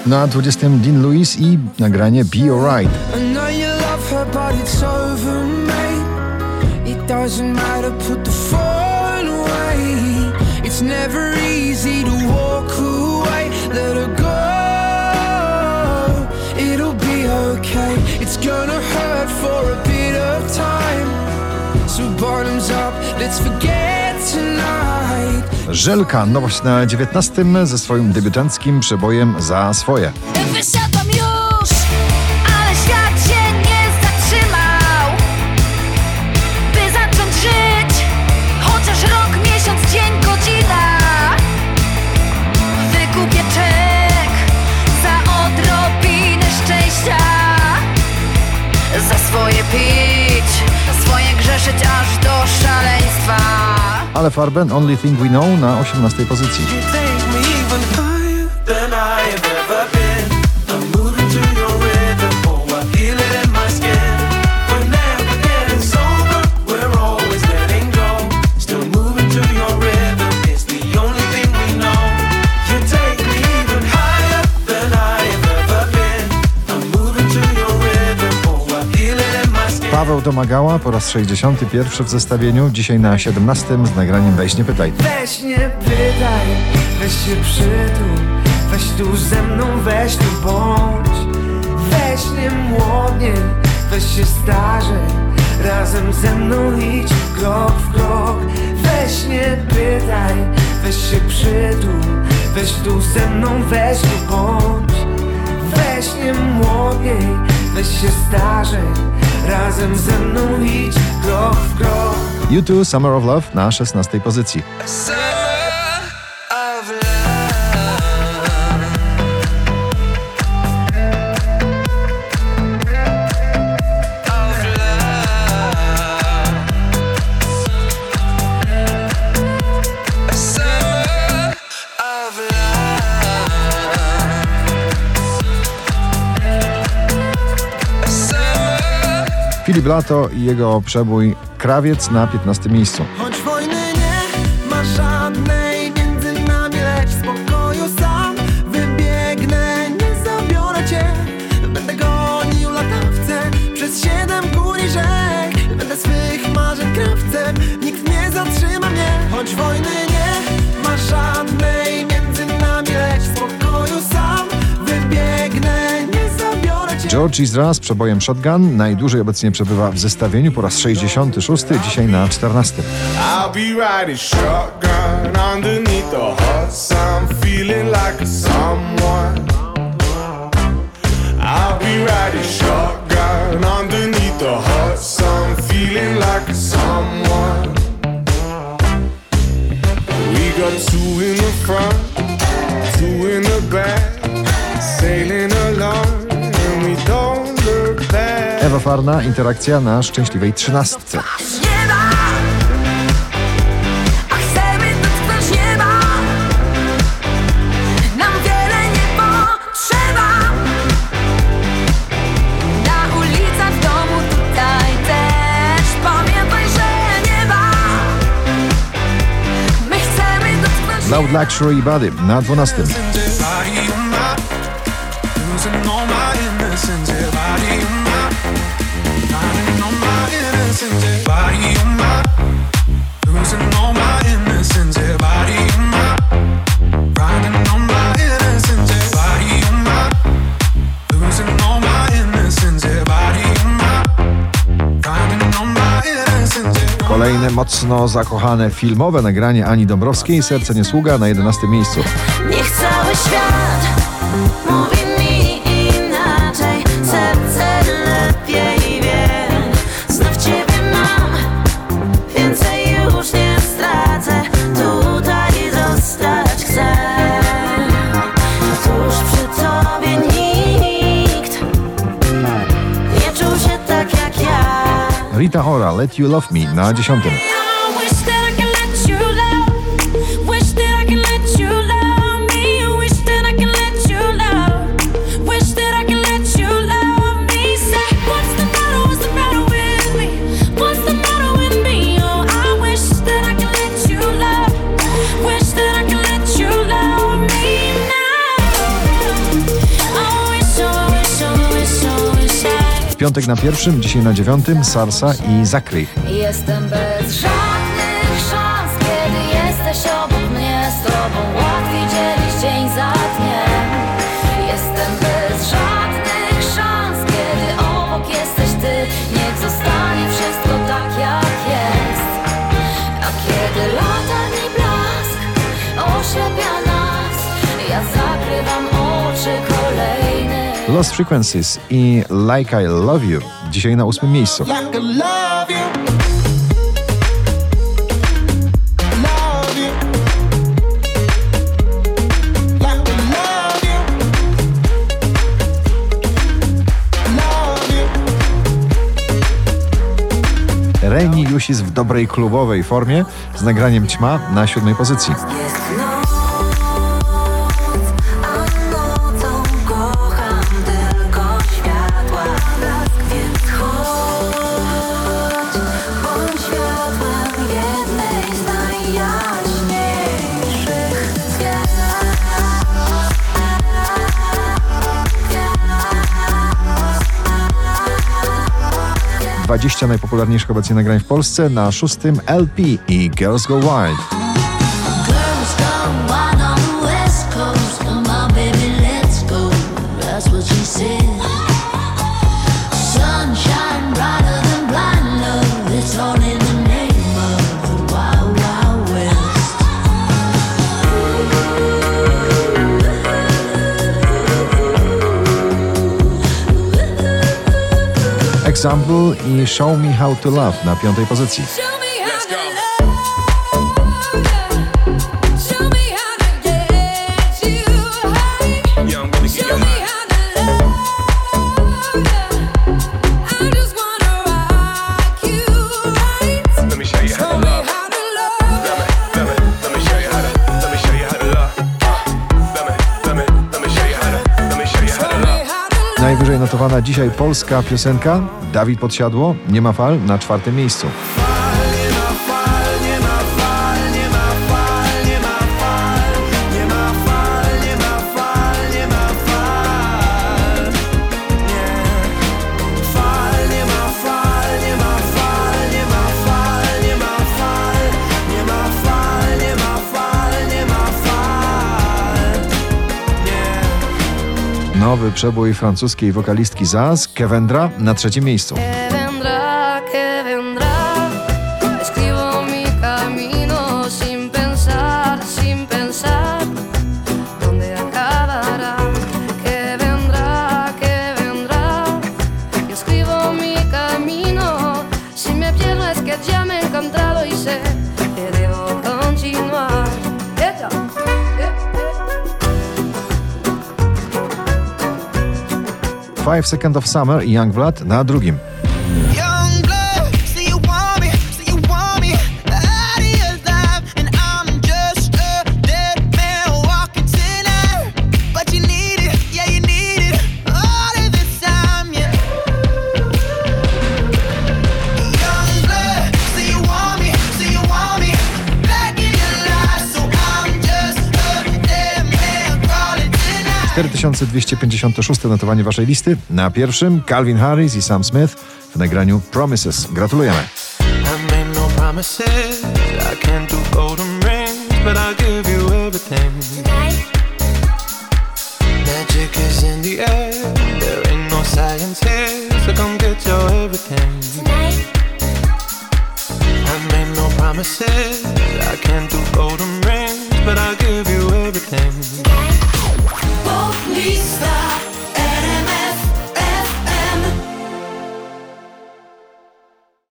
Na 20 Dean Lewis i nagranie Be Alright. Żelka, nowość na 19 ze swoim debiutanckim przebojem Za swoje. Wysiadłam już, ale świat się nie zatrzymał, by zacząć żyć, chociaż rok, miesiąc, dzień, godzina. Wykupię czek za odrobinę szczęścia, za swoje pić, swoje grzeszyć aż do szaleństwa. Ale Farben, Only Thing We Know na 18 pozycji. Paweł Domagała po raz 61 w zestawieniu, dzisiaj na 17 z nagraniem Weź nie pytaj. Weź nie pytaj, weź się przytul, weź tu ze mną, weź tu bądź. Weź nie młodnie, weź się starzej, razem ze mną idź krok w krok. Weź nie pytaj, weź się przytul, weź tu ze mną, weź tu bądź. Weź nie młodniej, weź się starzej, razem ze mną idź krok w krok. U2 Summer of Love na 16 pozycji. Filip Lato i jego przebój Krawiec na 15 miejscu. Choć wojny nie ma żadnej między nami, lecz w spokoju sam wybiegnę, nie zabiorę cię. Będę gonił latawce przez 7 gór i rzek, będę swych marzeń krawcem, nikt nie zatrzyma mnie. Choć wojny nie ma żadnej między nami, lecz w spokoju sam wybiegnę, nie zabiorę cię. George Ezra z przebojem Shotgun najdłużej obecnie przebywa w zestawieniu, po raz 66, dzisiaj na 14. I'll be riding shotgun underneath the hot sun, feeling like a someone. I'll be riding shotgun underneath the hot sun, feeling like a someone. We got 2 in the front, 2 in the back, sailing along and we don't look back. Ewa Farna, Interakcja na szczęśliwej 13. Loud Luxury i Body na 12. Kolejne mocno zakochane filmowe nagranie Ani Dąbrowskiej, Serce nie sługa na 11 miejscu. Niech cały świat mówi mi inaczej, serce lepiej wie. Znów ciebie mam, więcej już nie stracę, tutaj zostać chcę. Tuż przy tobie nikt nie czuł się tak jak ja. Rita Ora, Let You Love Me na 10. piątek na 1, dzisiaj na 9 Sarsa i Zakrych. Jestem bez żadnych szans, kiedy jesteś obok mnie. Z tobą łatwiej dzielić dzień za dniem. Jestem bez żadnych szans, kiedy obok jesteś ty. Niech zostanie wszystko tak jak jest. A kiedy latarni blask oślepia nas, ja zakrywam oczy kolejny. Lost Frequencies i Like I Love You dzisiaj na 8 miejscu. Reni już jest w dobrej klubowej formie z nagraniem Ćma na 7 pozycji. Jest noc, a nocą kocham tylko światła blask, więc chodź, bądź światłem jednej z najjaśniejszych gwiazd. 20 najpopularniejszych obecnie nagrań w Polsce, na 6 LP i Girls Go Wild. Girls gone wild on the West Coast. Come on, baby, let's go. That's what she said. Sunshine brighter than blind love. It's all in the name of the Wild Wild West. Example i Show Me How to Love na 5 pozycji. Show me how to love you. Show me how to get you high. Show me how to love you. I just wanna rock you right. Let me show you how to Show me love. how to love. Let me show you how to. Let me show you how to love. Let me show you how to. Let me show you how to Show love. me how to love. Najwyżej notowana dzisiaj polska piosenka Dawid Podsiadło, Nie ma fal na 4 miejscu. Nowy przebój francuskiej wokalistki Zaz, Que Vendra na 3 miejscu. Que vendrá, escribo mi camino sin pensar, dónde acabará. Que vendrá, yo escribo mi camino, si me pierdo es que ya me he encontrado y sé que debo continuar. 5 Seconds of Summer i Young Blood na 2. Young blood, say you want me, say you want me out of your life, and I'm just a dead man walking tonight. But you need it, yeah you need it, all of the time, yeah. Young blood, say you want me back in your life, so I'm just a dead man crawling tonight. 4256 notowanie waszej listy. Na 1 Calvin Harris i Sam Smith w nagraniu Promises. Gratulujemy. I made no promises, I can't do golden rings, but I'll give you everything. Magic is in the air, there ain't no science here, so come get your everything. I made no promises, I can't do golden rings, but I'll give you everything.